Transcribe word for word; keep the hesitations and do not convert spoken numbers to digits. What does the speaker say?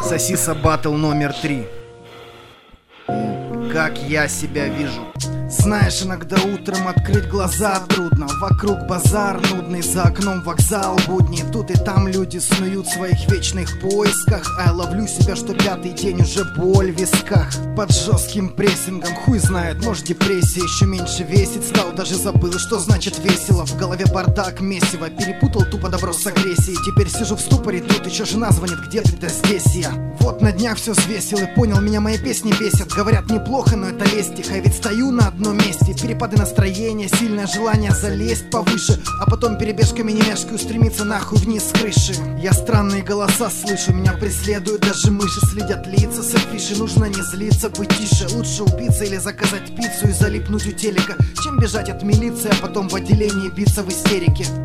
Сосиса батл номер три. Как я себя вижу. Знаешь, иногда утром открыть глаза трудно. Вокруг базар нудный, за окном вокзал будний. Тут и там люди снуют в своих вечных поисках, а я ловлю себя, что пятый день уже боль в висках. Под жестким прессингом, хуй знает, может депрессия еще меньше весит стал. Даже забыл, что значит весело. В голове бардак месиво, перепутал тупо добро с агрессией. Теперь сижу в ступоре, тут еще жена звонит, где ты, да здесь я. Вот на днях все взвесил и понял, меня мои песни бесят. Говорят неплохо, но это лестиха, я ведь стою на одном месте. Перепады настроения, сильное желание залезть повыше, а потом перебежками не мешкаю стремиться нахуй вниз с крыши. Я странные голоса слышу, меня преследуют даже мыши. Следят лица с афиши, нужно не злиться, быть тише. Лучше убиться или заказать пиццу и залипнуть у телека, чем бежать от милиции, а потом в отделении биться в истерике.